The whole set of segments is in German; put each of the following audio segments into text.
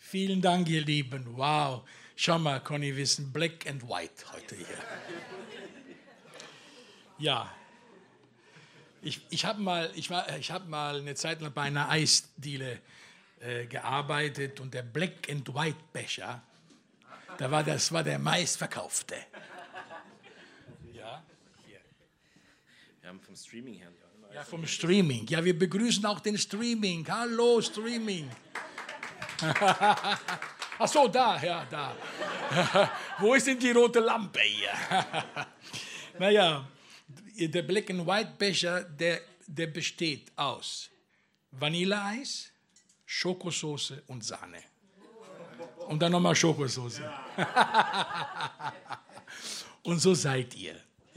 Vielen Dank, ihr Lieben. Wow. Schau mal, Conny, wir sind black and white heute hier. Ja. Ich habe mal eine Zeit lang bei einer Eisdiele gearbeitet und der Black and White Becher, das war der meistverkaufte. Ja, hier. Wir haben vom Streaming her. Ja, vom Streaming. Ja, wir begrüßen auch den Streaming. Hallo, Streaming. Ach so, da, ja, da. Wo ist denn die rote Lampe hier? Naja, der Black and White Becher, der besteht aus Vanilleeis, Schokosauce und Sahne. Und dann nochmal Schokosauce. Und so seid ihr.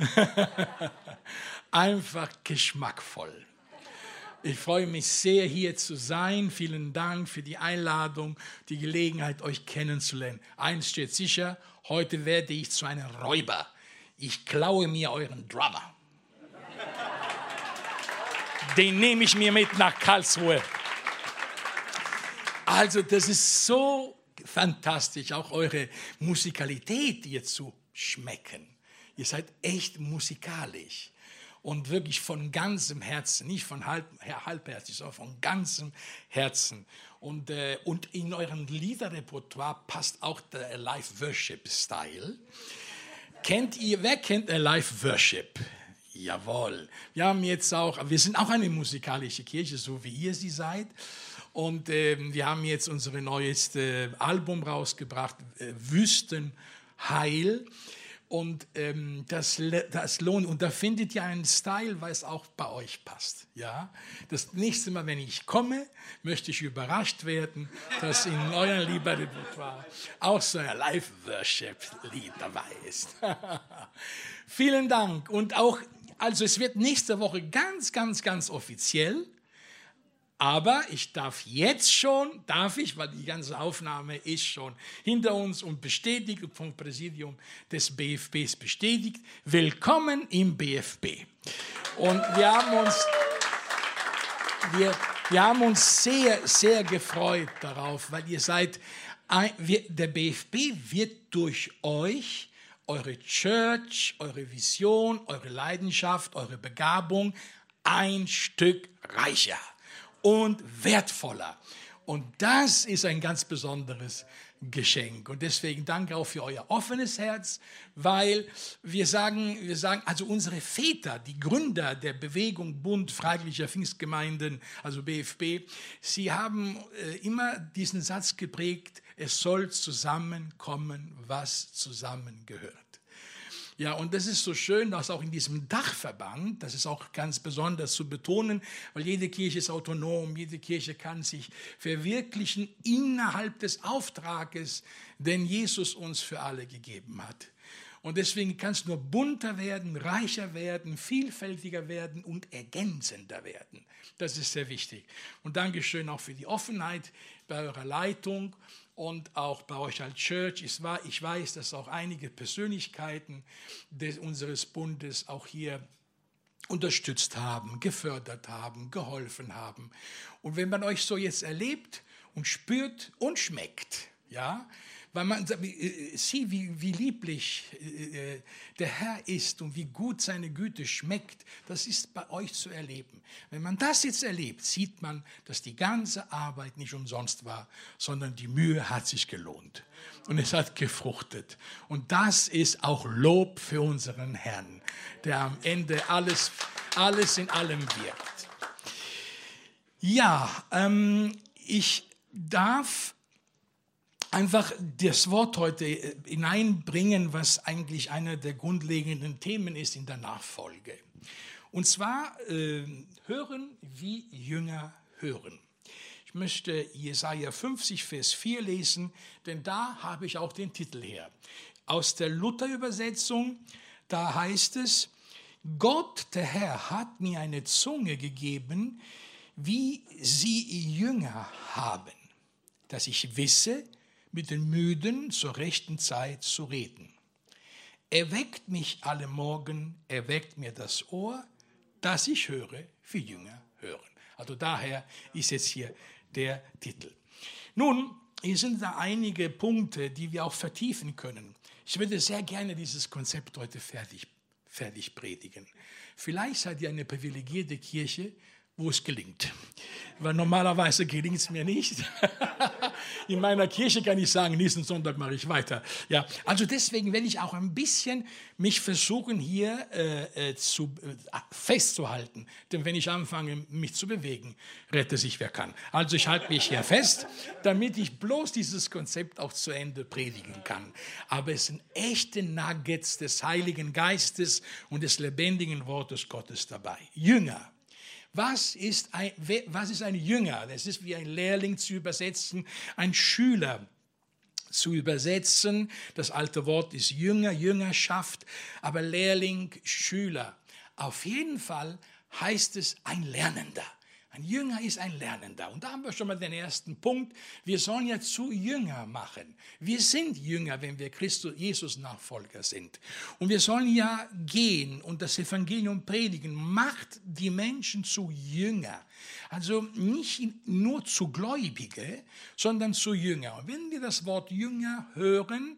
Einfach geschmackvoll. Ich freue mich sehr, hier zu sein. Vielen Dank für die Einladung, die Gelegenheit, euch kennenzulernen. Eins steht sicher, heute werde ich zu einem Räuber. Ich klaue mir euren Drummer. Den nehme ich mir mit nach Karlsruhe. Also das ist so fantastisch, auch eure Musikalität hier zu schmecken. Ihr seid echt musikalisch. Und wirklich von ganzem Herzen, nicht von halbherzig, sondern von ganzem Herzen. Und in eurem Liederrepertoire passt auch der Live-Worship-Style. Wer kennt Live-Worship? Jawohl. Wir sind auch eine musikalische Kirche, so wie ihr sie seid. Und wir haben jetzt unser neues Album rausgebracht, Wüstenheil. Und das lohnt. Und da findet ihr einen Style, weil es auch bei euch passt. Ja? Das nächste Mal, wenn ich komme, möchte ich überrascht werden, dass in eurem Liederrepertoire auch so ein Live-Worship-Lied dabei ist. Vielen Dank. Und auch, also es wird nächste Woche ganz, ganz, ganz offiziell. Aber ich darf jetzt schon, weil die ganze Aufnahme ist schon hinter uns und bestätigt und vom Präsidium des BFBs bestätigt. Willkommen im BFB. Und wir haben uns sehr, sehr gefreut darauf, weil ihr seid, der BFB wird durch euch, eure Church, eure Vision, eure Leidenschaft, eure Begabung ein Stück reicher und wertvoller. Und das ist ein ganz besonderes Geschenk. Und deswegen danke auch für euer offenes Herz, weil wir sagen, also unsere Väter, die Gründer der Bewegung Bund Freiwilliger Pfingstgemeinden, also BFB, sie haben immer diesen Satz geprägt, es soll zusammenkommen, was zusammengehört. Ja, und das ist so schön, dass auch in diesem Dachverband, das ist auch ganz besonders zu betonen, weil jede Kirche ist autonom, jede Kirche kann sich verwirklichen innerhalb des Auftrages, den Jesus uns für alle gegeben hat. Und deswegen kann es nur bunter werden, reicher werden, vielfältiger werden und ergänzender werden. Das ist sehr wichtig. Und Dankeschön auch für die Offenheit bei eurer Leitung. Und auch bei euch als Church. Ich weiß, dass auch einige Persönlichkeiten unseres Bundes auch hier unterstützt haben, gefördert haben, geholfen haben. Und wenn man euch so jetzt erlebt und spürt und schmeckt, ja, weil man sieht, wie lieblich der Herr ist und wie gut seine Güte schmeckt, das ist bei euch zu erleben. Wenn man das jetzt erlebt, sieht man, dass die ganze Arbeit nicht umsonst war, sondern die Mühe hat sich gelohnt und es hat gefruchtet. Und das ist auch Lob für unseren Herrn, der am Ende alles in allem wirkt. Ja, ich darf einfach das Wort heute hineinbringen, was eigentlich einer der grundlegenden Themen ist in der Nachfolge. Und zwar hören wie Jünger hören. Ich möchte Jesaja 50, Vers 4 lesen, denn da habe ich auch den Titel her. Aus der Luther-Übersetzung, da heißt es, Gott, der Herr, hat mir eine Zunge gegeben, wie sie Jünger haben, dass ich wisse, mit den Müden zur rechten Zeit zu reden. Er weckt mich alle Morgen, er weckt mir das Ohr, dass ich höre, wie Jünger hören. Also daher ist jetzt hier der Titel. Nun, hier sind da einige Punkte, die wir auch vertiefen können. Ich würde sehr gerne dieses Konzept heute fertig predigen. Vielleicht seid ihr eine privilegierte Kirche, wo es gelingt. Weil normalerweise gelingt es mir nicht. In meiner Kirche kann ich sagen, nächsten Sonntag mache ich weiter. Ja, also deswegen werde ich auch ein bisschen mich versuchen, hier festzuhalten. Denn wenn ich anfange, mich zu bewegen, rette sich wer kann. Also ich halte mich hier fest, damit ich bloß dieses Konzept auch zu Ende predigen kann. Aber es sind echte Nuggets des Heiligen Geistes und des lebendigen Wortes Gottes dabei. Jünger. Was ist ein Jünger? Das ist wie ein Lehrling zu übersetzen, ein Schüler zu übersetzen. Das alte Wort ist Jünger, Jüngerschaft, aber Lehrling, Schüler. Auf jeden Fall heißt es ein Lernender. Ein Jünger ist ein Lernender. Und da haben wir schon mal den ersten Punkt. Wir sollen ja zu Jünger machen. Wir sind Jünger, wenn wir Jesus Nachfolger sind. Und wir sollen ja gehen und das Evangelium predigen. Macht die Menschen zu Jünger. Also nicht nur zu Gläubige, sondern zu Jünger. Und wenn wir das Wort Jünger hören,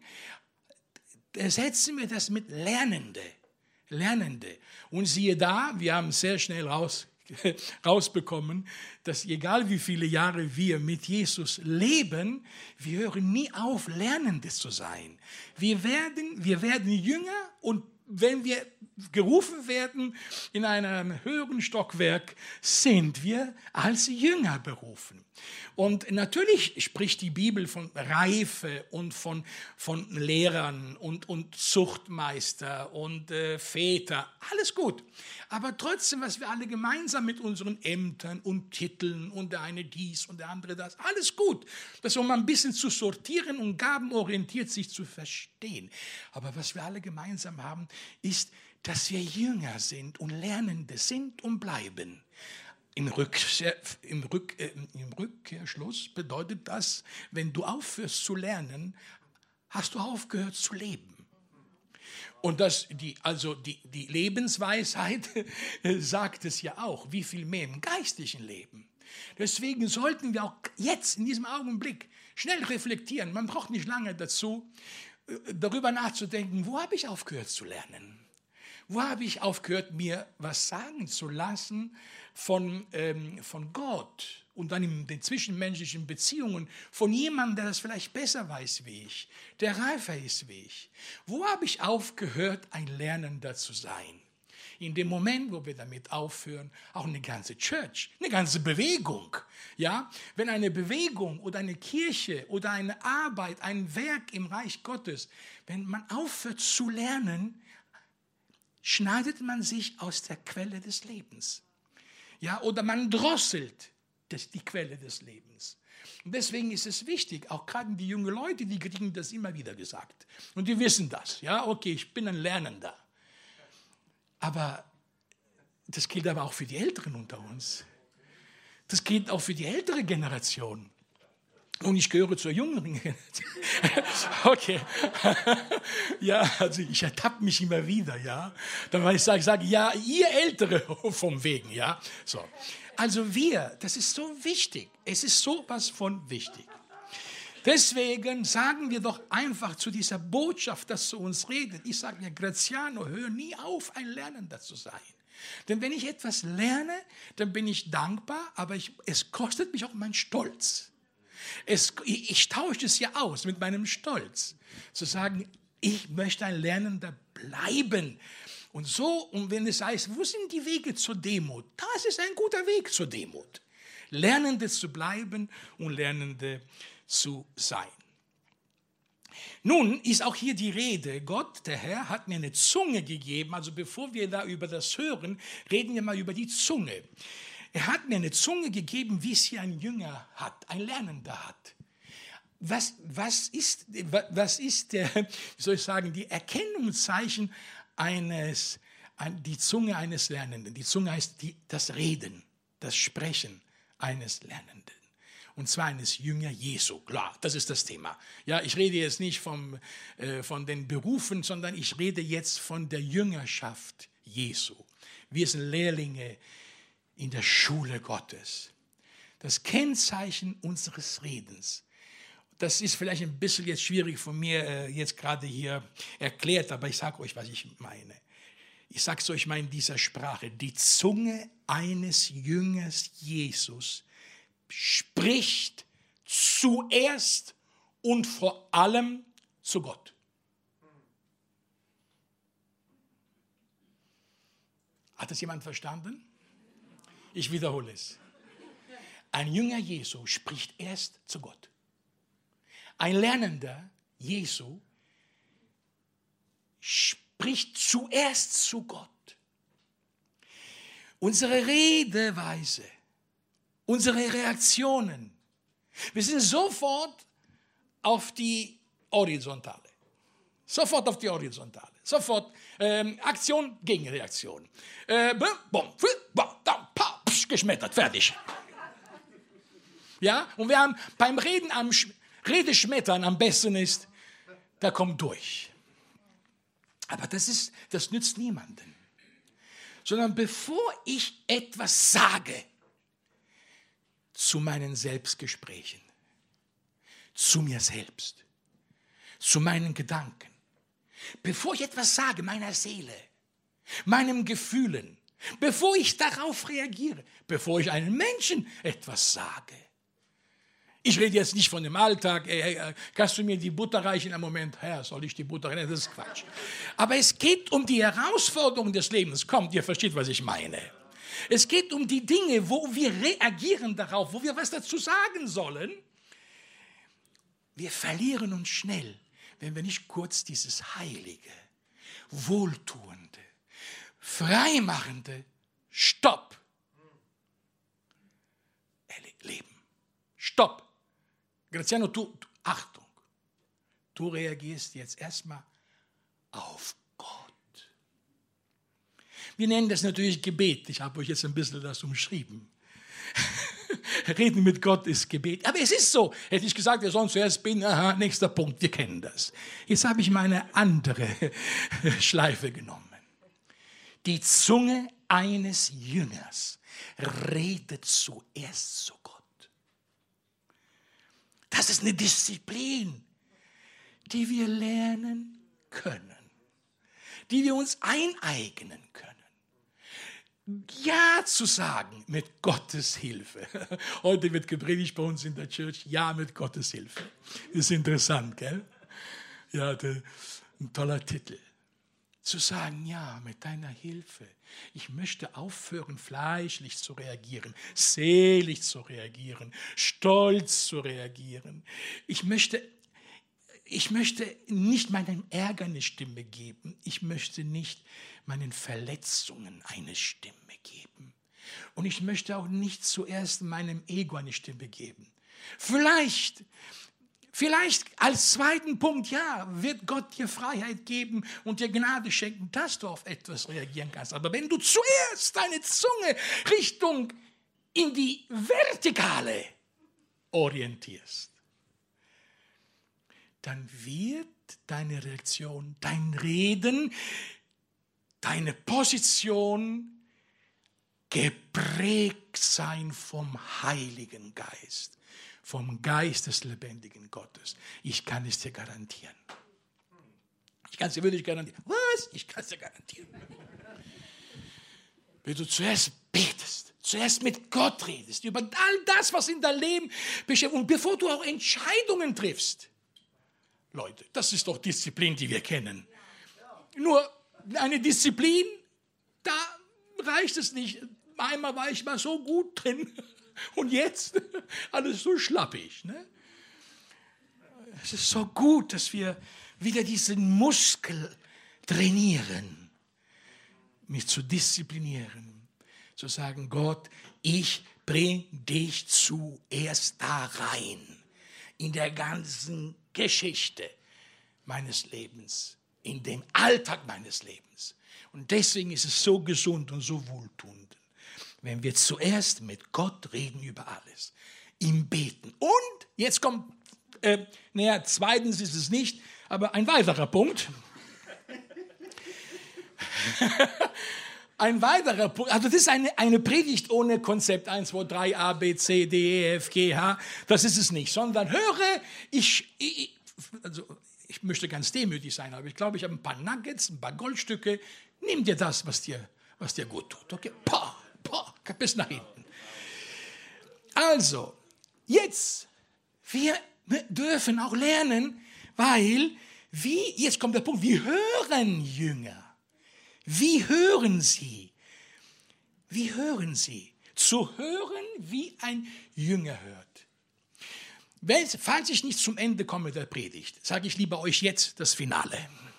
ersetzen wir das mit Lernende. Lernende. Und siehe da, wir haben sehr schnell rausbekommen, dass egal wie viele Jahre wir mit Jesus leben, wir hören nie auf, Lernende zu sein. Wir werden Jünger und wenn wir gerufen werden in einem höheren Stockwerk, sind wir als Jünger berufen. Und natürlich spricht die Bibel von Reife und von Lehrern und Zuchtmeister und Väter. Alles gut. Aber trotzdem, was wir alle gemeinsam mit unseren Ämtern und Titeln und der eine dies und der andere das, alles gut. Das um ein bisschen zu sortieren und gabenorientiert sich zu verstehen. Aber was wir alle gemeinsam haben, ist, dass wir Jünger sind und Lernende sind und bleiben. Im Rückkehrschluss bedeutet das, wenn du aufhörst zu lernen, hast du aufgehört zu leben. Und die Lebensweisheit sagt es ja auch, wie viel mehr im geistlichen Leben. Deswegen sollten wir auch jetzt in diesem Augenblick schnell reflektieren. Man braucht nicht lange dazu, darüber nachzudenken, wo habe ich aufgehört zu lernen? Wo habe ich aufgehört, mir was sagen zu lassen von Gott und dann in den zwischenmenschlichen Beziehungen von jemandem, der das vielleicht besser weiß wie ich, der reifer ist wie ich? Wo habe ich aufgehört, ein Lernender zu sein? In dem Moment, wo wir damit aufhören, auch eine ganze Church, eine ganze Bewegung. Ja? Wenn eine Bewegung oder eine Kirche oder eine Arbeit, ein Werk im Reich Gottes, wenn man aufhört zu lernen, schneidet man sich aus der Quelle des Lebens. Ja, oder man drosselt die Quelle des Lebens. Und deswegen ist es wichtig, auch gerade die jungen Leute, die kriegen das immer wieder gesagt. Und die wissen das. Ja, okay, ich bin ein Lernender. Aber das gilt aber auch für die Älteren unter uns. Das gilt auch für die ältere Generation. Und ich gehöre zur jüngeren Generation. Okay. Ja, also ich ertappe mich immer wieder, ja. Dann ich sage, ja, ihr Ältere vom Wegen, ja. So. Also das ist so wichtig. Es ist sowas von wichtig. Deswegen sagen wir doch einfach zu dieser Botschaft, das zu uns redet. Ich sage mir, Graziano, hör nie auf, ein Lernender zu sein. Denn wenn ich etwas lerne, dann bin ich dankbar, aber es kostet mich auch meinen Stolz. Ich tausche es ja aus mit meinem Stolz. Zu sagen, ich möchte ein Lernender bleiben. Und wenn es heißt, wo sind die Wege zur Demut? Das ist ein guter Weg zur Demut. Lernende zu bleiben und Lernende zu sein. Nun ist auch hier die Rede, Gott, der Herr, hat mir eine Zunge gegeben. Also bevor wir da über das hören, reden wir mal über die Zunge. Er hat mir eine Zunge gegeben, wie es hier ein Jünger hat, ein Lernender hat. Was ist die Erkennungszeichen die Zunge eines Lernenden? Die Zunge heißt das Reden, das Sprechen eines Lernenden. Und zwar eines Jünger Jesu. Klar, das ist das Thema. Ja, ich rede jetzt nicht von den Berufen, sondern ich rede jetzt von der Jüngerschaft Jesu. Wir sind Lehrlinge in der Schule Gottes. Das Kennzeichen unseres Redens. Das ist vielleicht ein bisschen jetzt schwierig von mir jetzt gerade hier erklärt, aber ich sage euch, was ich meine. Ich sage es euch mal in dieser Sprache. Die Zunge eines Jüngers Jesus spricht zuerst und vor allem zu Gott. Hat das jemand verstanden? Ich wiederhole es. Ein Jünger Jesu spricht erst zu Gott. Ein Lernender Jesu spricht zuerst zu Gott. Unsere Redeweise, unsere Reaktionen, wir sind sofort auf die Horizontale. Sofort auf die Horizontale. Sofort Aktion gegen Reaktion. Geschmettert, fertig. Ja, und wir haben beim Reden am Redeschmettern am besten ist, da kommt durch. Aber das nützt niemanden. Sondern bevor ich etwas sage, zu meinen Selbstgesprächen, zu mir selbst, zu meinen Gedanken, bevor ich etwas sage, meiner Seele, meinen Gefühlen, bevor ich darauf reagiere, bevor ich einem Menschen etwas sage. Ich rede jetzt nicht von dem Alltag, kannst du mir die Butter reichen? Im Moment, Herr, soll ich die Butter reichen? Das ist Quatsch. Aber es geht um die Herausforderungen des Lebens. Kommt, ihr versteht, was ich meine. Es geht um die Dinge, wo wir reagieren darauf, wo wir was dazu sagen sollen. Wir verlieren uns schnell, wenn wir nicht kurz dieses heilige, wohltuende, freimachende Stopp erleben. Stopp. Graziano, Achtung, du reagierst jetzt erstmal auf Gott. Wir nennen das natürlich Gebet. Ich habe euch jetzt ein bisschen das umschrieben. Reden mit Gott ist Gebet. Aber es ist so. Hätte ich gesagt, wir sollen zuerst beten, aha, nächster Punkt, wir kennen das. Jetzt habe ich meine andere Schleife genommen. Die Zunge eines Jüngers redet zuerst zu Gott. Das ist eine Disziplin, die wir lernen können, die wir uns eineignen können. Ja zu sagen mit Gottes Hilfe. Heute wird gepredigt bei uns in der Church, ja mit Gottes Hilfe. Ist interessant, gell? Ja, ein toller Titel. Zu sagen, ja, mit deiner Hilfe. Ich möchte aufhören, fleischlich zu reagieren, selig zu reagieren, stolz zu reagieren. Ich möchte nicht meinem Ärger eine Stimme geben. Ich möchte nicht meinen Verletzungen eine Stimme geben. Und ich möchte auch nicht zuerst meinem Ego eine Stimme geben. Vielleicht als zweiten Punkt, ja, wird Gott dir Freiheit geben und dir Gnade schenken, dass du auf etwas reagieren kannst. Aber wenn du zuerst deine Zunge Richtung in die Vertikale orientierst, dann wird deine Reaktion, dein Reden, deine Position geprägt sein vom Heiligen Geist. Vom Geist des lebendigen Gottes. Ich kann es dir garantieren. Ich kann es dir wirklich garantieren. Was? Ich kann es dir garantieren. Wenn du zuerst betest, zuerst mit Gott redest, über all das, was in deinem Leben beschäftigt, und bevor du auch Entscheidungen triffst. Leute, das ist doch Disziplin, die wir kennen. Nur eine Disziplin, da reicht es nicht. Einmal war ich mal so gut drin. Und jetzt alles so schlappig. Ne? Es ist so gut, dass wir wieder diesen Muskel trainieren, mich zu disziplinieren, zu sagen, Gott, ich bring dich zuerst da rein, in der ganzen Geschichte meines Lebens, in dem Alltag meines Lebens. Und deswegen ist es so gesund und so wohltuend, wenn wir zuerst mit Gott reden über alles, ihm beten. Und jetzt kommt, zweitens ist es nicht, aber ein weiterer Punkt. Ein weiterer Punkt, also das ist eine Predigt ohne Konzept 1, 2, 3, A, B, C, D, E, F, G, H, das ist es nicht, sondern höre, ich möchte ganz demütig sein, aber ich glaube, ich habe ein paar Nuggets, ein paar Goldstücke, nimm dir das, was dir gut tut, okay, bis nach hinten. Also, jetzt, wir dürfen auch lernen, weil, jetzt kommt der Punkt, wie hören Jünger? Wie hören sie? Wie hören sie? Zu hören, wie ein Jünger hört. Falls ich nicht zum Ende komme der Predigt, sage ich lieber euch jetzt das Finale.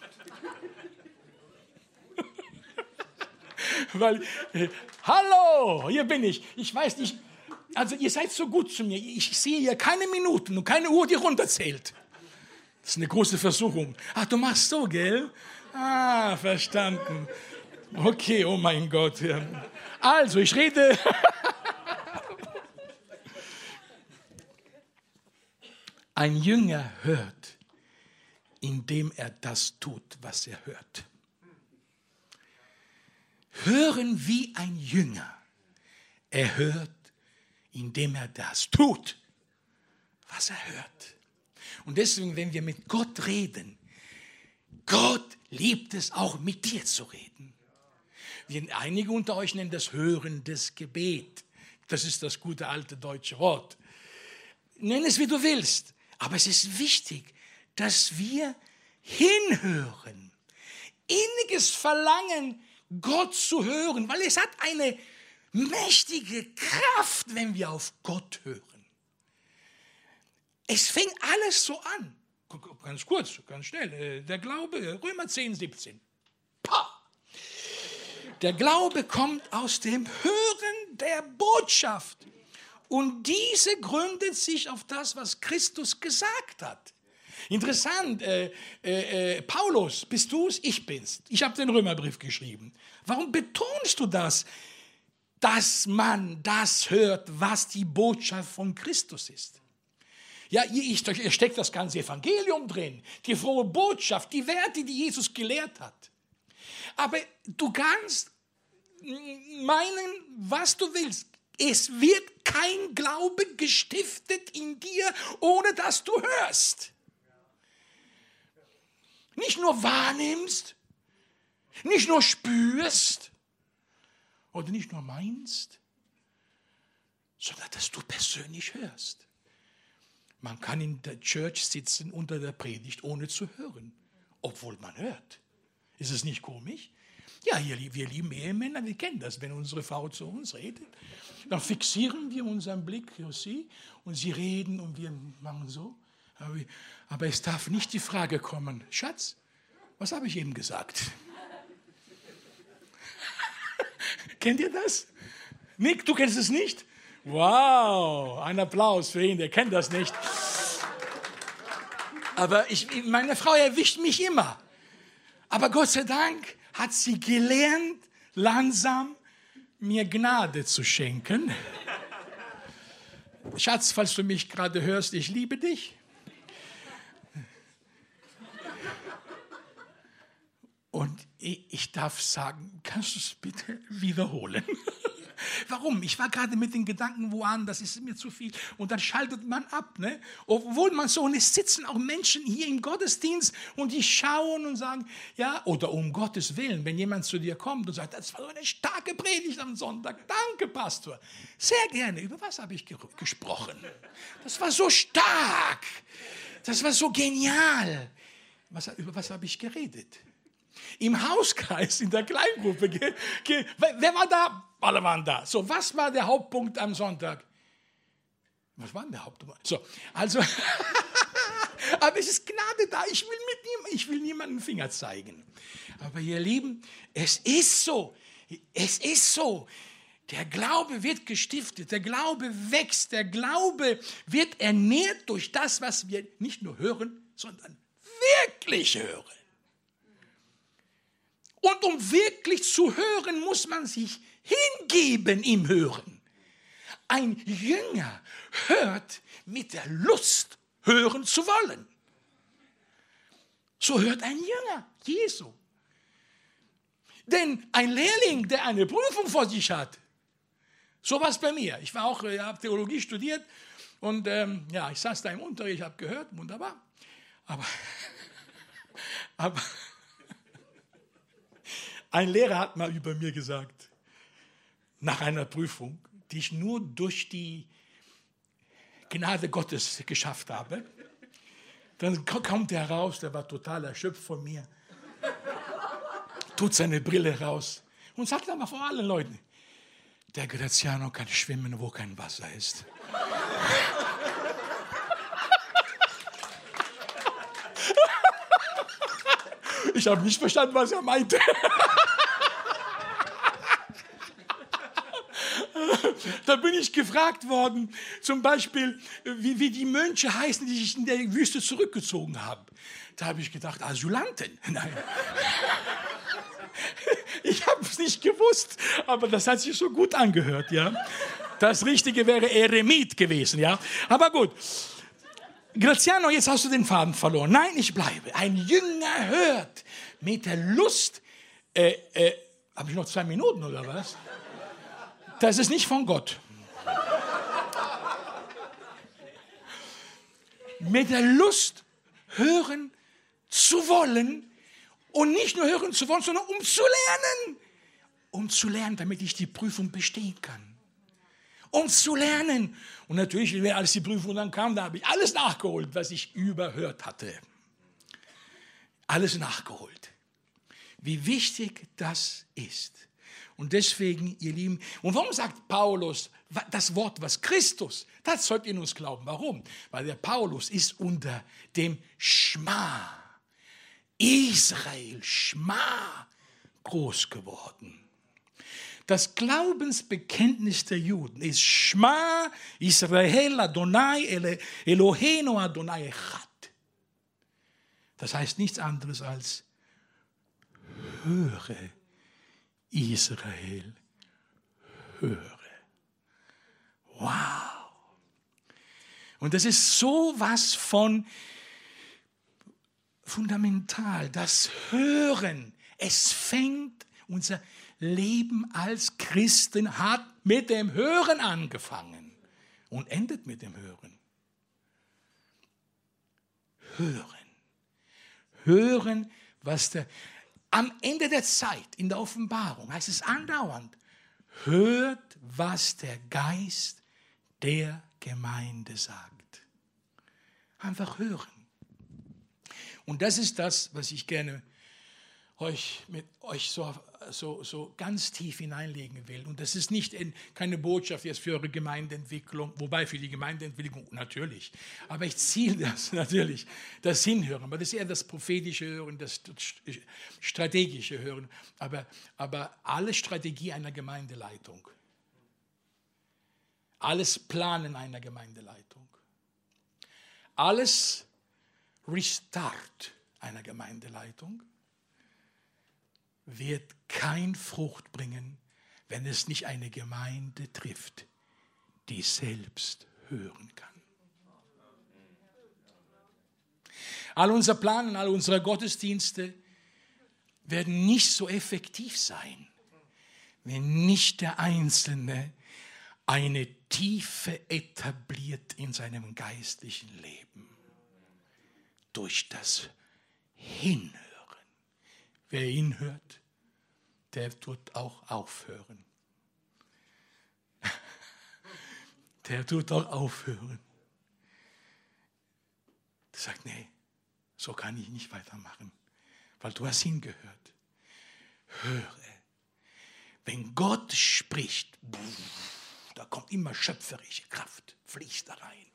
Weil, hallo, hier bin ich. Ich weiß nicht, also ihr seid so gut zu mir. Ich sehe hier keine Minuten und keine Uhr, die runterzählt. Das ist eine große Versuchung. Ach, du machst so, gell? Ah, verstanden. Okay, oh mein Gott. Also, ich rede. Ein Jünger hört, indem er das tut, was er hört. Hören wie ein Jünger. Er hört, indem er das tut, was er hört. Und deswegen, wenn wir mit Gott reden, Gott liebt es auch mit dir zu reden. Einige unter euch nennen das hörendes Gebet. Das ist das gute alte deutsche Wort. Nenn es, wie du willst. Aber es ist wichtig, dass wir hinhören. Inniges Verlangen, Gott zu hören, weil es hat eine mächtige Kraft, wenn wir auf Gott hören. Es fängt alles so an. Ganz kurz, ganz schnell. Der Glaube, Römer 10, 17. Der Glaube kommt aus dem Hören der Botschaft. Und diese gründet sich auf das, was Christus gesagt hat. Interessant, Paulus, bist du es? Ich bin's. Ich habe den Römerbrief geschrieben. Warum betonst du das, dass man das hört, was die Botschaft von Christus ist? Ja, hier steckt das ganze Evangelium drin, die frohe Botschaft, die Werte, die Jesus gelehrt hat. Aber du kannst meinen, was du willst. Es wird kein Glaube gestiftet in dir, ohne dass du hörst. Nicht nur wahrnimmst, nicht nur spürst oder nicht nur meinst, sondern dass du persönlich hörst. Man kann in der Church sitzen unter der Predigt, ohne zu hören, obwohl man hört. Ist es nicht komisch? Ja, wir lieben Ehemänner, wir kennen das, wenn unsere Frau zu uns redet. Dann fixieren wir unseren Blick auf sie und sie reden und wir machen so. Aber es darf nicht die Frage kommen, Schatz, was habe ich eben gesagt? Kennt ihr das? Nick, du kennst es nicht? Wow, ein Applaus für ihn, der kennt das nicht. Aber meine Frau erwischt mich immer. Aber Gott sei Dank hat sie gelernt, langsam mir Gnade zu schenken. Schatz, falls du mich gerade hörst, ich liebe dich. Und ich darf sagen, kannst du es bitte wiederholen? Warum? Ich war gerade mit den Gedanken woanders, das ist mir zu viel. Und dann schaltet man ab. Ne? Obwohl man so, und es sitzen auch Menschen hier im Gottesdienst und die schauen und sagen, ja, oder um Gottes Willen, wenn jemand zu dir kommt und sagt, das war so eine starke Predigt am Sonntag. Danke, Pastor. Sehr gerne. Über was habe ich gesprochen? Das war so stark. Das war so genial. Über was habe ich geredet? Im Hauskreis, in der Kleingruppe. Wer war da? Alle waren da. So, was war der Hauptpunkt am Sonntag? Was war denn der Hauptpunkt? So, also, aber es ist Gnade da. Ich will niemandem den Finger zeigen. Aber ihr Lieben, es ist so. Es ist so. Der Glaube wird gestiftet, der Glaube wächst, der Glaube wird ernährt durch das, was wir nicht nur hören, sondern wirklich hören. Und um wirklich zu hören, muss man sich hingeben im Hören. Ein Jünger hört mit der Lust, hören zu wollen. So hört ein Jünger Jesu. Denn ein Lehrling, der eine Prüfung vor sich hat, so war es bei mir. Ich habe Theologie studiert und ich saß da im Unterricht, ich habe gehört, wunderbar. Aber ein Lehrer hat mal über mir gesagt, nach einer Prüfung, die ich nur durch die Gnade Gottes geschafft habe, dann kommt er raus, der war total erschöpft von mir, tut seine Brille raus und sagt einmal vor allen Leuten, der Graziano kann schwimmen, wo kein Wasser ist. Ich habe nicht verstanden, was er meinte. Da bin ich gefragt worden, zum Beispiel, wie die Mönche heißen, die sich in der Wüste zurückgezogen haben. Da habe ich gedacht, Asylanten. Nein. Ich habe es nicht gewusst, aber das hat sich so gut angehört. Ja? Das Richtige wäre Eremit gewesen. Ja? Aber gut. Graziano, jetzt hast du den Faden verloren. Nein, ich bleibe. Ein Jünger hört mit der Lust. Habe ich noch 2 Minuten oder was? Das ist nicht von Gott. Mit der Lust hören zu wollen und nicht nur hören zu wollen, sondern um zu lernen. Um zu lernen, damit ich die Prüfung bestehen kann. Um zu lernen. Und natürlich, als die Prüfung dann kam, da habe ich alles nachgeholt, was ich überhört hatte. Alles nachgeholt. Wie wichtig das ist. Und deswegen, ihr Lieben, und warum sagt Paulus das Wort, was Christus, das sollt ihr uns glauben. Warum? Weil der Paulus ist unter dem Schma, Israel, Schma, groß geworden. Das Glaubensbekenntnis der Juden ist Schma Israel Adonai Eloheinu Adonai Echad. Das heißt nichts anderes als höre Israel, höre. Wow. Und das ist sowas von fundamental. Das Hören, es fängt, unser Leben als Christen hat mit dem Hören angefangen und endet mit dem Hören. Hören. Hören, was am Ende der Zeit, in der Offenbarung, heißt es andauernd, hört, was der Geist der Gemeinde sagt. Einfach hören. Und das ist das, was ich gerne mit euch so ganz tief hineinlegen will. Und das ist keine Botschaft jetzt für eure Gemeindeentwicklung, wobei für die Gemeindeentwicklung natürlich. Aber ich ziele das natürlich, das Hinhören. Aber das ist eher das prophetische Hören, das strategische Hören. Aber alle Strategie einer Gemeindeleitung. Alles Planen einer Gemeindeleitung. Alles Restart einer Gemeindeleitung wird kein Frucht bringen, wenn es nicht eine Gemeinde trifft, die selbst hören kann. All unser Planen, all unsere Gottesdienste werden nicht so effektiv sein, wenn nicht der Einzelne eine Tiefe etabliert in seinem geistlichen Leben. Durch das Hinhören. Wer hinhört, der tut auch aufhören. Der tut auch aufhören. Der sagt, nee, so kann ich nicht weitermachen, weil du hast hingehört. Höre. Wenn Gott spricht, da kommt immer schöpferische Kraft, fließt da rein.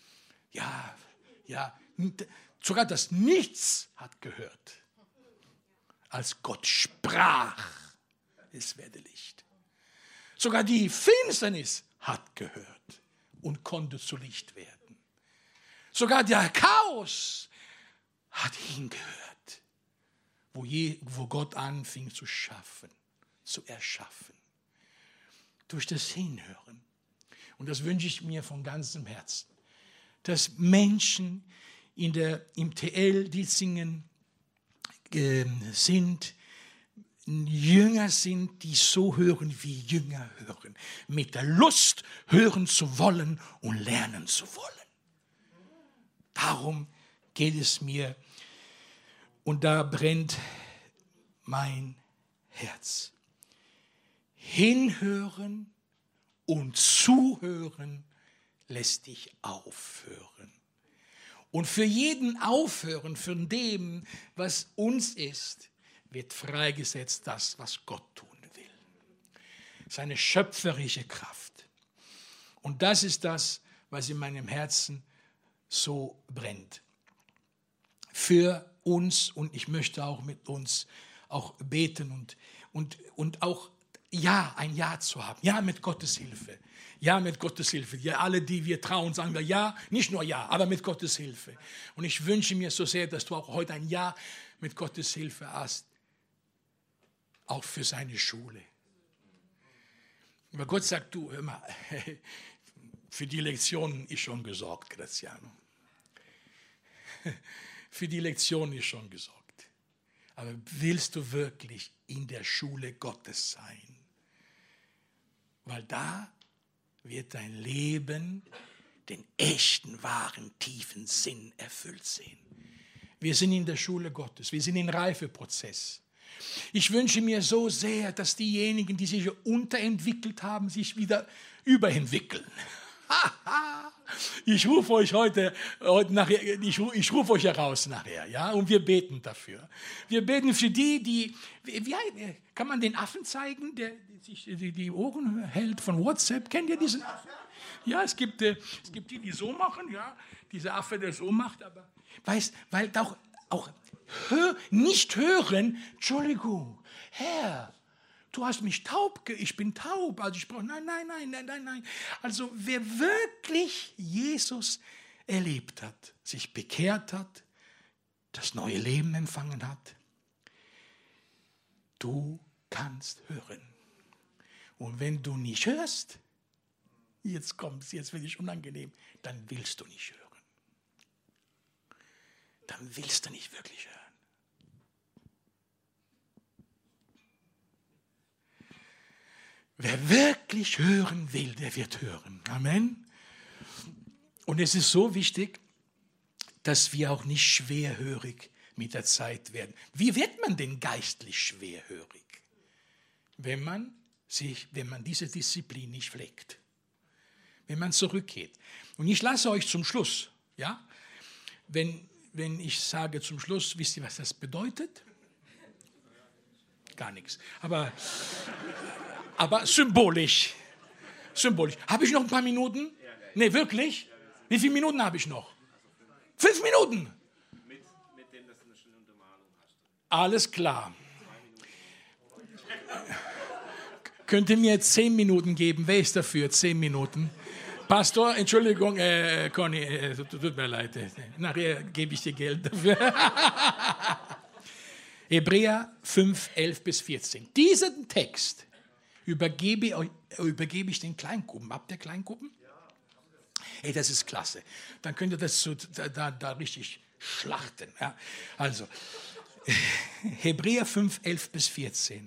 Ja, sogar das Nichts hat gehört. Als Gott sprach, es werde Licht. Sogar die Finsternis hat gehört und konnte zu Licht werden. Sogar der Chaos hat hingehört, wo Gott anfing zu schaffen, zu erschaffen. Durch das Hinhören. Und das wünsche ich mir von ganzem Herzen, dass Menschen im TL Dietzingen sind, Jünger sind, die so hören, wie Jünger hören. Mit der Lust hören zu wollen und lernen zu wollen. Darum geht es mir. Und da brennt mein Herz. Hinhören und zuhören lässt dich aufhören. Und für jeden Aufhören, von dem, was uns ist, wird freigesetzt das, was Gott tun will. Seine schöpferische Kraft. Und das ist das, was in meinem Herzen so brennt. Für uns, und ich möchte auch mit uns auch beten und auch ein Ja zu haben. Ja, mit Gottes Hilfe. Ja, mit Gottes Hilfe. Ja, alle, die wir trauen, sagen wir ja, nicht nur ja, aber mit Gottes Hilfe. Und ich wünsche mir so sehr, dass du auch heute ein Ja mit Gottes Hilfe hast. Auch für seine Schule. Aber Gott sagt, du, hör mal, für die Lektionen ist schon gesorgt, Graziano. Für die Lektionen ist schon gesorgt. Aber willst du wirklich in der Schule Gottes sein? Weil da wird dein Leben den echten, wahren, tiefen Sinn erfüllt sehen. Wir sind in der Schule Gottes, wir sind im Reifeprozess. Ich wünsche mir so sehr, dass diejenigen, die sich unterentwickelt haben, sich wieder überentwickeln. Ich rufe euch heute nachher, ich rufe euch heraus nachher, ja, und wir beten dafür. Wir beten für die, kann man den Affen zeigen, der sich die Ohren hält von WhatsApp? Kennt ihr diesen Affen? Ja, es gibt die so machen, ja, dieser Affe, der so macht, aber weil auch nicht hören, Entschuldigung, Herr, du hast mich taub, ich bin taub, also ich brauche, nein. Also wer wirklich Jesus erlebt hat, sich bekehrt hat, das neue Leben empfangen hat, du kannst hören. Und wenn du nicht hörst, jetzt wird es unangenehm, dann willst du nicht hören. Dann willst du nicht wirklich hören. Wer wirklich hören will, der wird hören. Amen. Und es ist so wichtig, dass wir auch nicht schwerhörig mit der Zeit werden. Wie wird man denn geistlich schwerhörig? Wenn man diese Disziplin nicht pflegt. Wenn man zurückgeht. Und ich lasse euch zum Schluss, ja, wenn ich sage zum Schluss, wisst ihr, was das bedeutet? Gar nichts. Aber symbolisch. Habe ich noch ein paar Minuten? Nee, wirklich? Wie viele Minuten habe ich noch? 5 Minuten? Mit dem, dass du eine schöne Untermalung hast. Alles klar. Könnt ihr mir 10 Minuten geben? Wer ist dafür? 10 Minuten. Pastor, Entschuldigung, Conny, tut mir leid. Nachher gebe ich dir Geld dafür. Hebräer 5, 11 bis 14. Diesen Text übergebe ich den Kleingruppen. Habt ihr Kleingruppen? Hey, das ist klasse. Dann könnt ihr das da richtig schlachten. Ja? Also, Hebräer 5, 11 bis 14.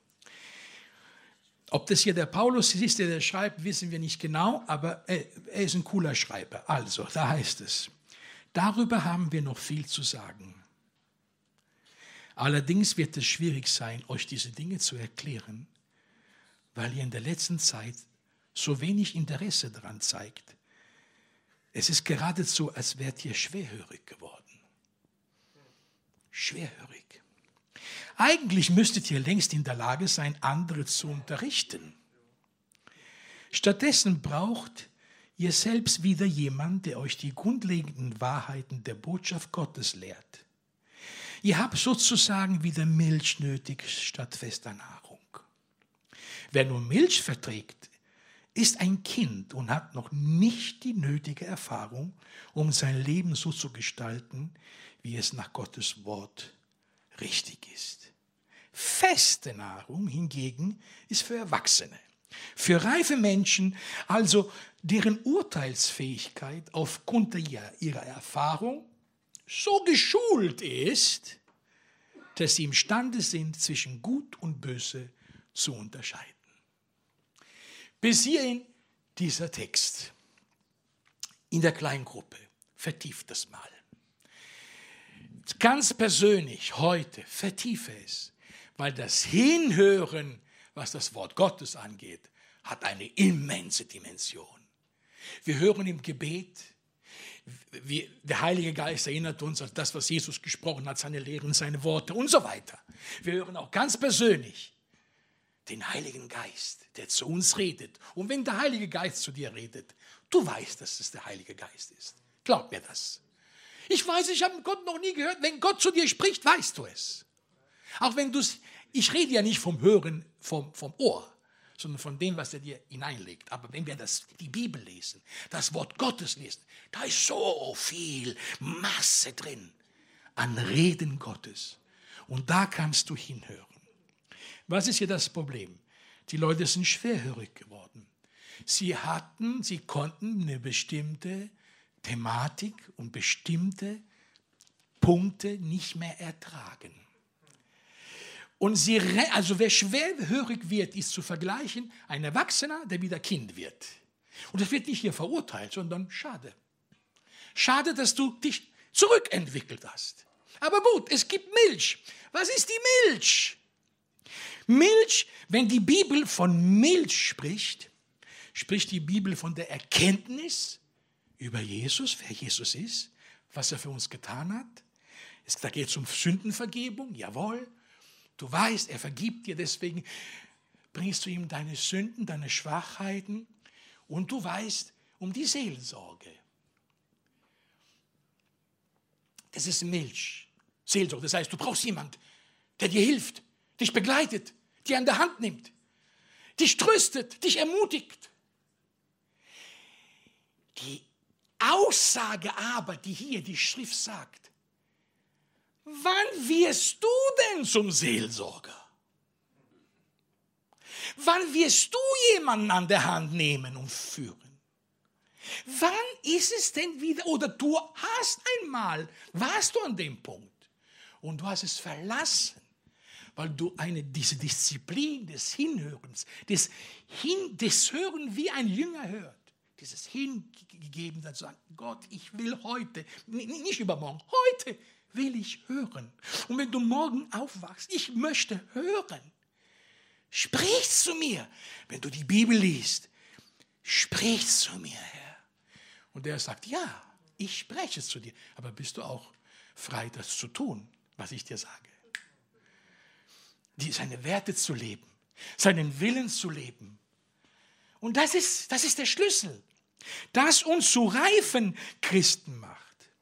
Ob das hier der Paulus ist, der schreibt, wissen wir nicht genau, aber er ist ein cooler Schreiber. Also, da heißt es, darüber haben wir noch viel zu sagen. Allerdings wird es schwierig sein, euch diese Dinge zu erklären, weil ihr in der letzten Zeit so wenig Interesse daran zeigt. Es ist geradezu, als wärt ihr schwerhörig geworden. Schwerhörig. Eigentlich müsstet ihr längst in der Lage sein, andere zu unterrichten. Stattdessen braucht ihr selbst wieder jemanden, der euch die grundlegenden Wahrheiten der Botschaft Gottes lehrt. Ihr habt sozusagen wieder Milch nötig statt fester Nahrung. Wer nur Milch verträgt, ist ein Kind und hat noch nicht die nötige Erfahrung, um sein Leben so zu gestalten, wie es nach Gottes Wort richtig ist. Feste Nahrung hingegen ist für Erwachsene. Für reife Menschen, also deren Urteilsfähigkeit aufgrund ihrer Erfahrung so geschult ist, dass sie imstande sind, zwischen Gut und Böse zu unterscheiden. Bis hierhin dieser Text in der Kleingruppe. Vertieft das mal. Ganz persönlich heute vertiefe es, weil das Hinhören, was das Wort Gottes angeht, hat eine immense Dimension. Wir hören im Gebet, der Heilige Geist erinnert uns an das, was Jesus gesprochen hat, seine Lehren, seine Worte und so weiter. Wir hören auch ganz persönlich den Heiligen Geist, der zu uns redet. Und wenn der Heilige Geist zu dir redet, du weißt, dass es der Heilige Geist ist. Glaub mir das. Ich weiß, ich habe Gott noch nie gehört. Wenn Gott zu dir spricht, weißt du es. Auch wenn du es, ich rede ja nicht vom Hören, vom Ohr, sondern von dem, was er dir hineinlegt. Aber wenn wir die Bibel lesen, das Wort Gottes lesen, da ist so viel Masse drin an Reden Gottes. Und da kannst du hinhören. Was ist hier das Problem? Die Leute sind schwerhörig geworden. Sie konnten eine bestimmte Thematik und bestimmte Punkte nicht mehr ertragen. Und also wer schwerhörig wird, ist zu vergleichen, ein Erwachsener, der wieder Kind wird. Und das wird nicht hier verurteilt, sondern schade. Schade, dass du dich zurückentwickelt hast. Aber gut, es gibt Milch. Was ist die Milch? Milch, wenn die Bibel von Milch spricht, spricht die Bibel von der Erkenntnis über Jesus, wer Jesus ist, was er für uns getan hat. Da geht es um Sündenvergebung, jawohl. Du weißt, er vergibt dir, deswegen bringst du ihm deine Sünden, deine Schwachheiten und du weißt um die Seelsorge. Das ist Milch, Seelsorge. Das heißt, du brauchst jemanden, der dir hilft, dich begleitet, dich an der Hand nimmt, dich tröstet, dich ermutigt. Die Aussage aber, die hier die Schrift sagt, wann wirst du denn zum Seelsorger? Wann wirst du jemanden an der Hand nehmen und führen? Wann ist es denn wieder, oder du warst du an dem Punkt und du hast es verlassen, weil du diese Disziplin des Hinhörens, des Hören wie ein Jünger hört, dieses Hingegeben, dann sagen, Gott, ich will heute, nicht übermorgen, heute will ich hören. Und wenn du morgen aufwachst, ich möchte hören. Sprich zu mir. Wenn du die Bibel liest, sprich zu mir, Herr. Und er sagt, ja, ich spreche zu dir. Aber bist du auch frei, das zu tun, was ich dir sage? Seine Werte zu leben, seinen Willen zu leben. Und das ist der Schlüssel, das uns zu reifen Christen macht.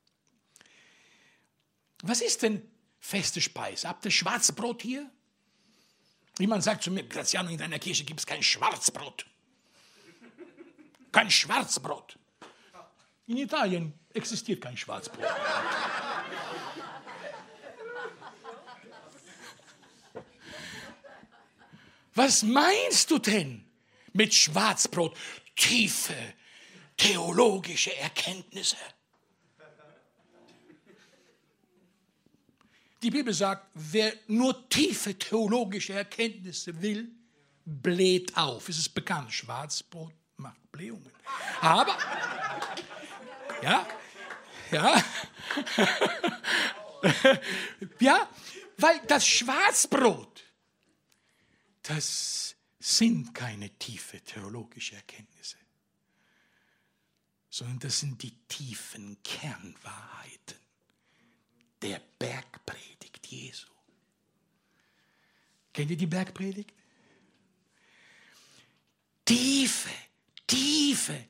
Was ist denn feste Speise? Habt ihr Schwarzbrot hier? Jemand sagt zu mir, Graziano, in deiner Kirche gibt es kein Schwarzbrot. Kein Schwarzbrot. In Italien existiert kein Schwarzbrot. Was meinst du denn mit Schwarzbrot? Tiefe theologische Erkenntnisse. Die Bibel sagt, wer nur tiefe theologische Erkenntnisse will, bläht auf. Es ist bekannt, Schwarzbrot macht Blähungen. Aber, ja, weil das Schwarzbrot, das sind keine tiefe theologische Erkenntnisse, sondern das sind die tiefen Kernwahrheiten der Bergpredigt Jesu. Kennt ihr die Bergpredigt? Tiefe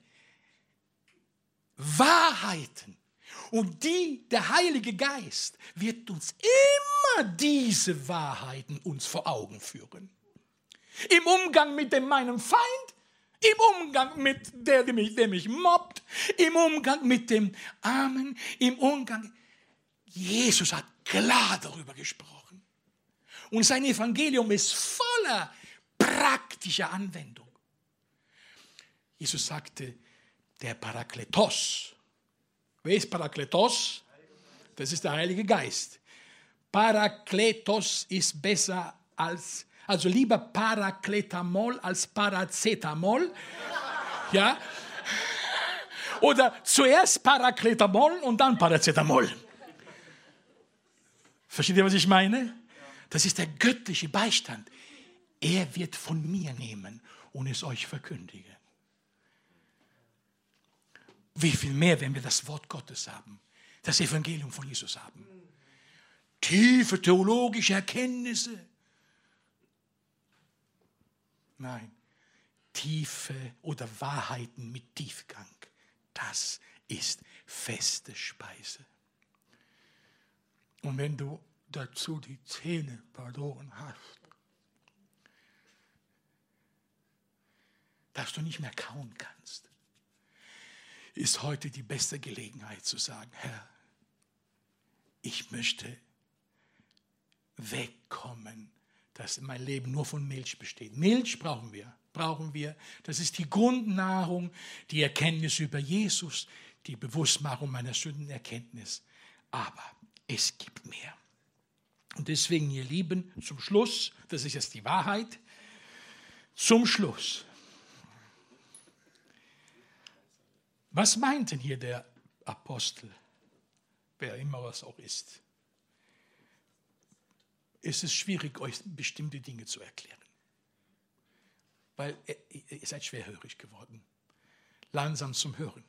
Wahrheiten. Und der Heilige Geist wird uns immer diese Wahrheiten uns vor Augen führen. Im Umgang mit meinem Feind, im Umgang mit der mich mobbt, im Umgang mit dem Armen, im Umgang. Jesus hat klar darüber gesprochen. Und sein Evangelium ist voller praktischer Anwendung. Jesus sagte, der Parakletos. Wer ist Parakletos? Das ist der Heilige Geist. Parakletos ist besser als, also lieber Parakletamol als Paracetamol. Ja? Oder zuerst Parakletamol und dann Paracetamol. Versteht ihr, was ich meine? Das ist der göttliche Beistand. Er wird von mir nehmen und es euch verkündigen. Wie viel mehr, wenn wir das Wort Gottes haben, das Evangelium von Jesus haben. Tiefe theologische Erkenntnisse. Nein, tiefe oder Wahrheiten mit Tiefgang. Das ist feste Speise. Und wenn du dazu die Zähne verloren hast, dass du nicht mehr kauen kannst, ist heute die beste Gelegenheit zu sagen, Herr, ich möchte wegkommen, dass mein Leben nur von Milch besteht. Milch brauchen wir. Das ist die Grundnahrung, die Erkenntnis über Jesus, die Bewusstmachung meiner Sündenerkenntnis. Aber es gibt mehr. Und deswegen, ihr Lieben, zum Schluss, das ist jetzt die Wahrheit, zum Schluss. Was meint denn hier der Apostel, wer immer was auch ist? Es ist schwierig, euch bestimmte Dinge zu erklären. Weil ihr seid schwerhörig geworden. Langsam zum Hören.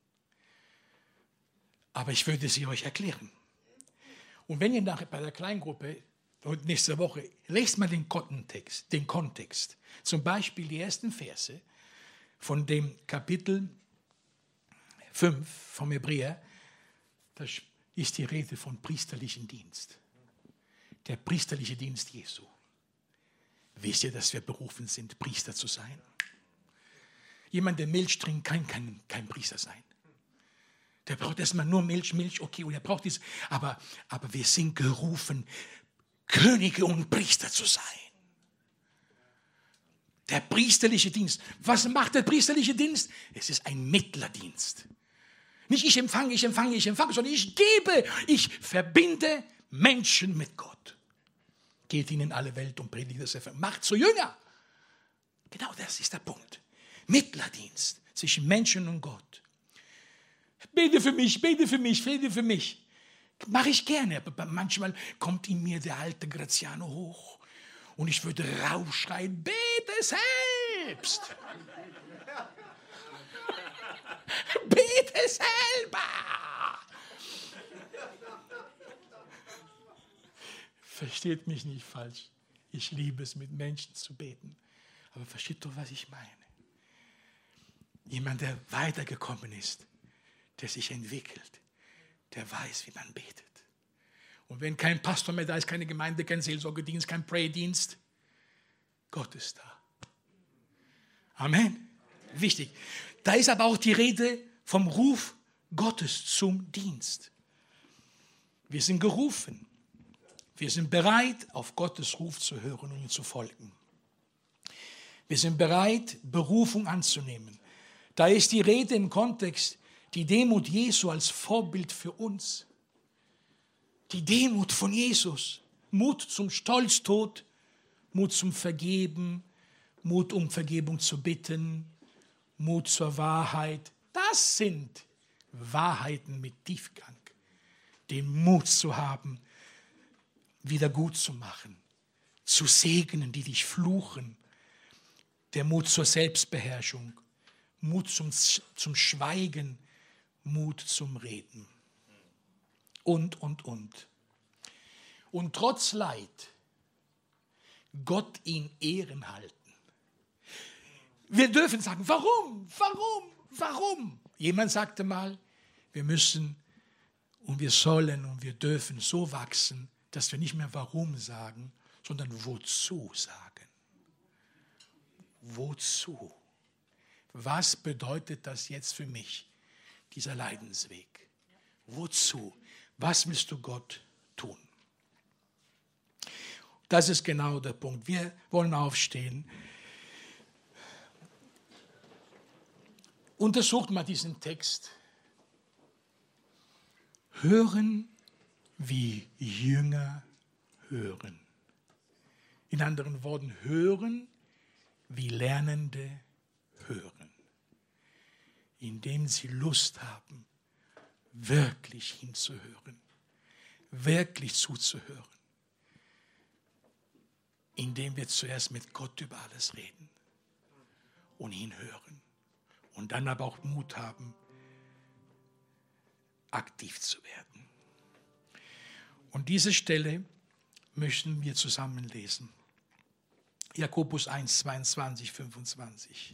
Aber ich würde sie euch erklären. Und wenn ihr nachher bei der Kleingruppe und nächste Woche, lest mal den Kontext. Zum Beispiel die ersten Verse von dem Kapitel 5 vom Hebräer, da ist die Rede von priesterlichen Dienst. Der priesterliche Dienst Jesu. Wisst ihr, dass wir berufen sind, Priester zu sein? Jemand, der Milch trinkt, kann kein Priester sein. Der braucht erstmal nur Milch, okay, und er braucht dies. Aber wir sind gerufen, Könige und Priester zu sein. Der priesterliche Dienst. Was macht der priesterliche Dienst? Es ist ein Mittlerdienst. Nicht ich empfange, sondern ich gebe, ich verbinde Menschen mit Gott. Geht ihnen in alle Welt und predigt das Evangelium. Macht zu Jünger. Genau das ist der Punkt. Mittlerdienst zwischen Menschen und Gott. Bete für mich. Mache ich gerne, aber manchmal kommt in mir der alte Graziano hoch und ich würde rausschreien, bete selbst. Bete selber. Versteht mich nicht falsch. Ich liebe es, mit Menschen zu beten. Aber versteht doch, was ich meine. Jemand, der weitergekommen ist, der sich entwickelt, der weiß, wie man betet. Und wenn kein Pastor mehr da ist, keine Gemeinde, kein Seelsorgedienst, kein Pray-Dienst, Gott ist da. Amen. Wichtig. Da ist aber auch die Rede vom Ruf Gottes zum Dienst. Wir sind gerufen. Wir sind bereit, auf Gottes Ruf zu hören und ihm zu folgen. Wir sind bereit, Berufung anzunehmen. Da ist die Rede im Kontext, die Demut Jesu als Vorbild für uns. Die Demut von Jesus. Mut zum Stolztod, Mut zum Vergeben, Mut um Vergebung zu bitten, Mut zur Wahrheit. Das sind Wahrheiten mit Tiefgang. Den Mut zu haben, wieder gut zu machen, zu segnen, die dich fluchen. Der Mut zur Selbstbeherrschung, Mut zum Schweigen, Mut zum Reden. Und. Und trotz Leid, Gott in Ehren halten. Wir dürfen sagen, warum? Jemand sagte mal, wir müssen und wir sollen und wir dürfen so wachsen, dass wir nicht mehr warum sagen, sondern wozu sagen. Wozu? Was bedeutet das jetzt für mich, dieser Leidensweg? Wozu? Was willst du Gott tun? Das ist genau der Punkt. Wir wollen aufstehen. Untersucht mal diesen Text. Hören, wie Jünger hören. In anderen Worten, hören, wie Lernende hören. Indem sie Lust haben, wirklich hinzuhören, wirklich zuzuhören. Indem wir zuerst mit Gott über alles reden und ihn hören. Und dann aber auch Mut haben, aktiv zu werden. Und diese Stelle möchten wir zusammen lesen. Jakobus 1, 22, 25.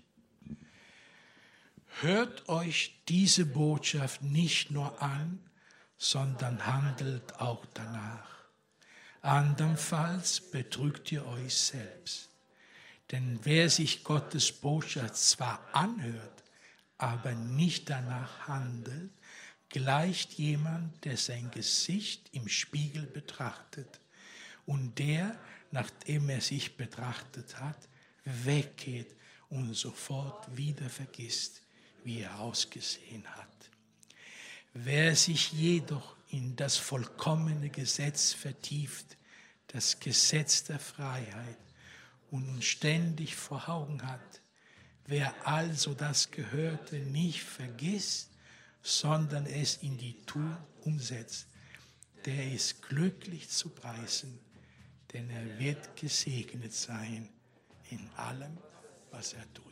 Hört euch diese Botschaft nicht nur an, sondern handelt auch danach. Andernfalls betrügt ihr euch selbst. Denn wer sich Gottes Botschaft zwar anhört, aber nicht danach handelt, gleicht jemand, der sein Gesicht im Spiegel betrachtet und der, nachdem er sich betrachtet hat, weggeht und sofort wieder vergisst, wie er ausgesehen hat. Wer sich jedoch in das vollkommene Gesetz vertieft, das Gesetz der Freiheit, und uns ständig vor Augen hat, wer also das Gehörte nicht vergisst, sondern es in die Tun umsetzt, der ist glücklich zu preisen, denn er wird gesegnet sein in allem, was er tut.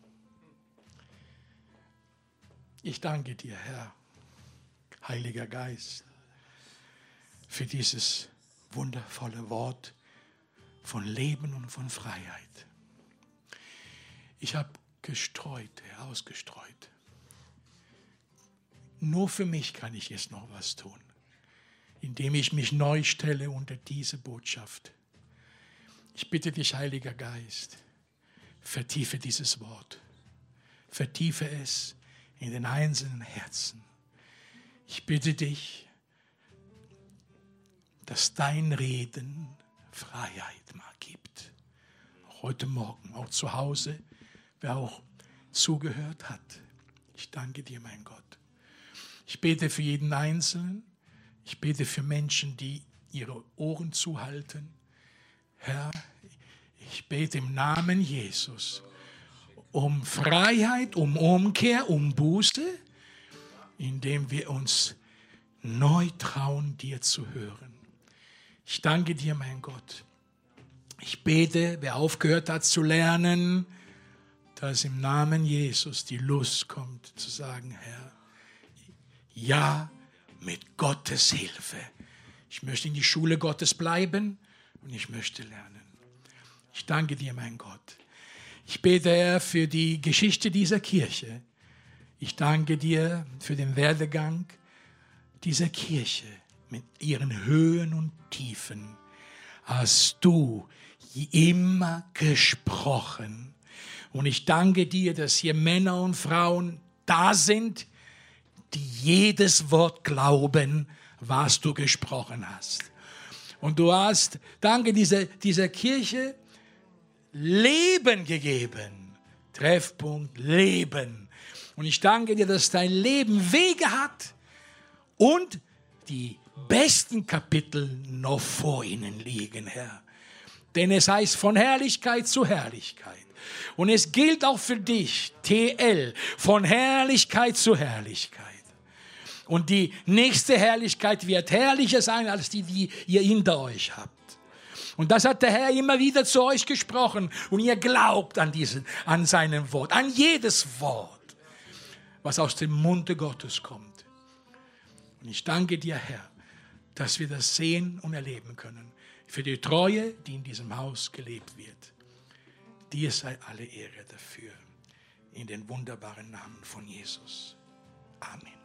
Ich danke dir, Herr, Heiliger Geist, für dieses wundervolle Wort von Leben und von Freiheit. Ich habe gestreut, Herr, ausgestreut. Nur für mich kann ich jetzt noch was tun, indem ich mich neu stelle unter diese Botschaft. Ich bitte dich, Heiliger Geist, vertiefe dieses Wort. Vertiefe es in den einzelnen Herzen. Ich bitte dich, dass dein Reden Freiheit mal gibt. Auch heute Morgen, auch zu Hause, wer auch zugehört hat. Ich danke dir, mein Gott. Ich bete für jeden Einzelnen. Ich bete für Menschen, die ihre Ohren zuhalten. Herr, ich bete im Namen Jesus um Freiheit, um Umkehr, um Buße, indem wir uns neu trauen, dir zu hören. Ich danke dir, mein Gott. Ich bete, wer aufgehört hat zu lernen, dass im Namen Jesus die Lust kommt, zu sagen, Herr, ja, mit Gottes Hilfe. Ich möchte in die Schule Gottes bleiben und ich möchte lernen. Ich danke dir, mein Gott. Ich bete, Herr, für die Geschichte dieser Kirche. Ich danke dir für den Werdegang dieser Kirche mit ihren Höhen und Tiefen. Hast du immer gesprochen. Und ich danke dir, dass hier Männer und Frauen da sind, die jedes Wort glauben, was du gesprochen hast. Und du hast, danke dieser Kirche, Leben gegeben. Treffpunkt Leben. Und ich danke dir, dass dein Leben Wege hat und die besten Kapitel noch vor ihnen liegen, Herr. Denn es heißt von Herrlichkeit zu Herrlichkeit. Und es gilt auch für dich, TL, von Herrlichkeit zu Herrlichkeit. Und die nächste Herrlichkeit wird herrlicher sein, als die ihr hinter euch habt. Und das hat der Herr immer wieder zu euch gesprochen. Und ihr glaubt an seinem Wort, an jedes Wort, was aus dem Munde Gottes kommt. Und ich danke dir, Herr, dass wir das sehen und erleben können. Für die Treue, die in diesem Haus gelebt wird. Dir sei alle Ehre dafür. In den wunderbaren Namen von Jesus. Amen.